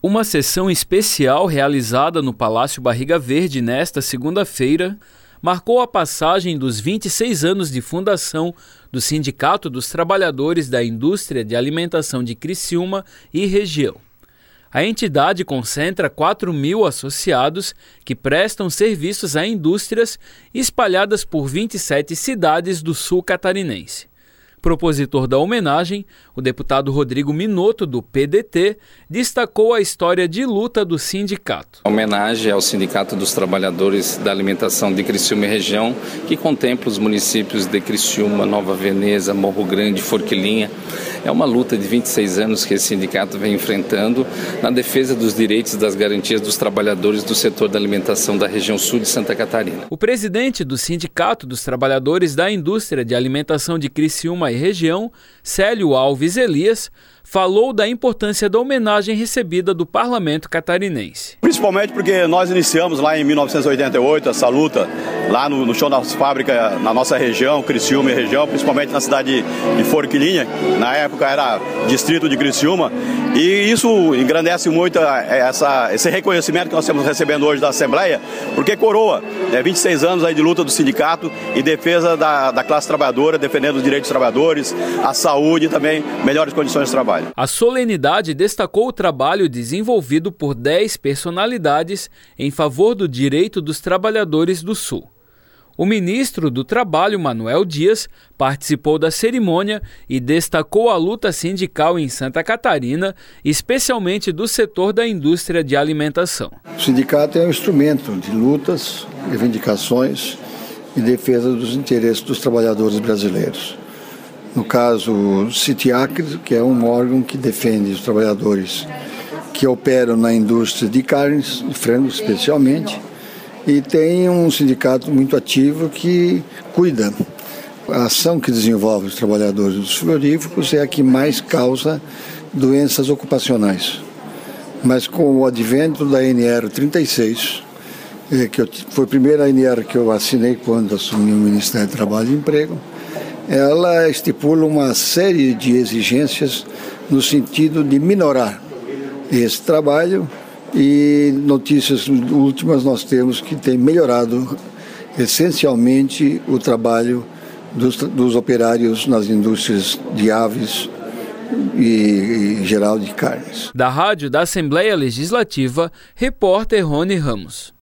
Uma sessão especial realizada no Palácio Barriga Verde nesta segunda-feira marcou a passagem dos 26 anos de fundação do Sindicato dos Trabalhadores da Indústria de Alimentação de Criciúma e região. A entidade concentra 4.000 associados que prestam serviços a indústrias espalhadas por 27 cidades do sul catarinense. Propositor da homenagem, o deputado Rodrigo Minotto, do PDT, destacou a história de luta do sindicato. A homenagem ao Sindicato dos Trabalhadores da Alimentação de Criciúma e região, que contempla os municípios de Criciúma, Nova Veneza, Morro Grande, Forquilinha. É uma luta de 26 anos que esse sindicato vem enfrentando na defesa dos direitos e das garantias dos trabalhadores do setor da alimentação da região sul de Santa Catarina. O presidente do Sindicato dos Trabalhadores da Indústria de Alimentação de Criciúma e região, Célio Alves Elias, falou da importância da homenagem recebida do Parlamento catarinense. Principalmente porque nós iniciamos lá em 1988 essa luta lá no chão da fábrica na nossa região, Criciúma e região, principalmente na cidade de Forquilinha, na época era distrito de Criciúma, e isso engrandece muito esse reconhecimento que nós estamos recebendo hoje da Assembleia, porque coroa 26 anos aí de luta do sindicato e defesa da classe trabalhadora, defendendo os direitos dos trabalhadores, a saúde e também melhores condições de trabalho. A solenidade destacou o trabalho desenvolvido por 10 personalidades em favor do direito dos trabalhadores do Sul. O ministro do Trabalho, Manuel Dias, participou da cerimônia e destacou a luta sindical em Santa Catarina, especialmente do setor da indústria de alimentação. O sindicato é um instrumento de lutas, reivindicações e defesa dos interesses dos trabalhadores brasileiros. No caso, o CITIAC, que é um órgão que defende os trabalhadores que operam na indústria de carnes, de frango especialmente, e tem um sindicato muito ativo que cuida. A ação que desenvolve os trabalhadores dos frigoríficos é a que mais causa doenças ocupacionais. Mas com o advento da NR 36, foi a primeira NR que eu assinei quando assumi o Ministério do Trabalho e Emprego, ela estipula uma série de exigências no sentido de minorar esse trabalho, e notícias últimas nós temos que tem melhorado essencialmente o trabalho dos operários nas indústrias de aves e em geral de carnes. Da Rádio da Assembleia Legislativa, repórter Rony Ramos.